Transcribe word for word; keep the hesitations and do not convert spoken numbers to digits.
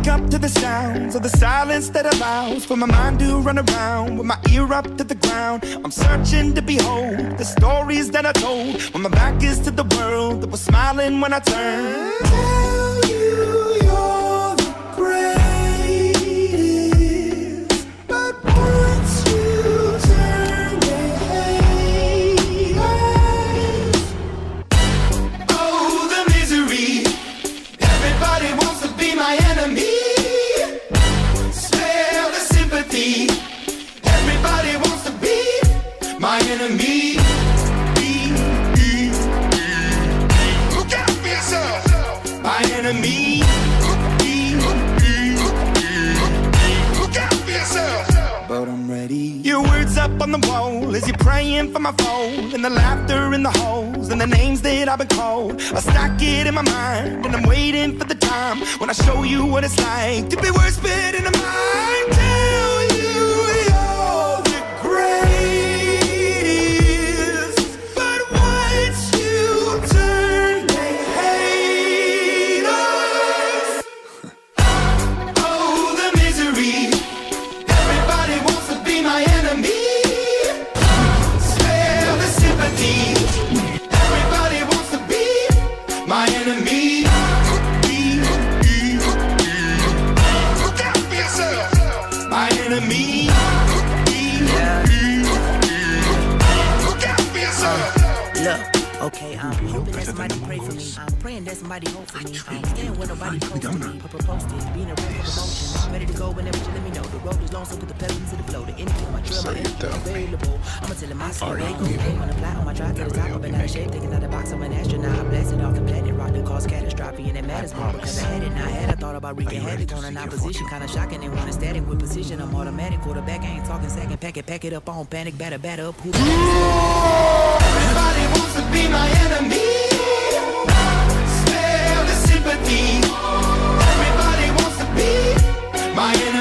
up to the sounds of the silence that allows for my mind to run around with my ear up to the ground. I'm searching to behold the stories that I told when my back is to the world that was smiling when I turned. Tell you you're the greatest, but once you turn they hate us. Oh, the misery. Everybody wants to be my enemy. Spare the sympathy. Everybody wants to be my enemy. Look out for yourself. My enemy. Look out for yourself. But I'm ready. Your words up on the wall as you're praying for my phone, and the laughter in the holes and the names that I've been called. I stack it in my mind and I'm waiting for the time when I show you what it's like to be worse fit in the mind. Tell you you're the greatest, but once you turn they hate us. Oh, the misery. Everybody wants to be my enemy. Spare the sympathy. Everybody wants to be my enemy. Look out for yourself. My enemy. Look out for yourself. Look, okay, I'm hoping that somebody pray for me. I'm praying that somebody hope for me. I'm staying when nobody close to me. Papa posted, being a rapper promotion. I'm ready to go whenever you let me know. The road is long, so put the pedal into the flow. The energy on my trail, my energy is available. I'ma tell him my story. Go aim on the fly on my drive to the top. I've been out of shape, taking out the box. I'm an astronaut. I blasted off the planet. Rock that caused catastrophe, and it matters more because I had it. Now I had a thought about wreaking havoc on an opposition. Kinda shocking and wanting static with precision. I'm automatic. Quarterback, I ain't talking second. Pack it, pack it up on panic. Batter, batter up. Who Everybody wants to be my enemy. Spare the sympathy. Everybody wants to be my enemy.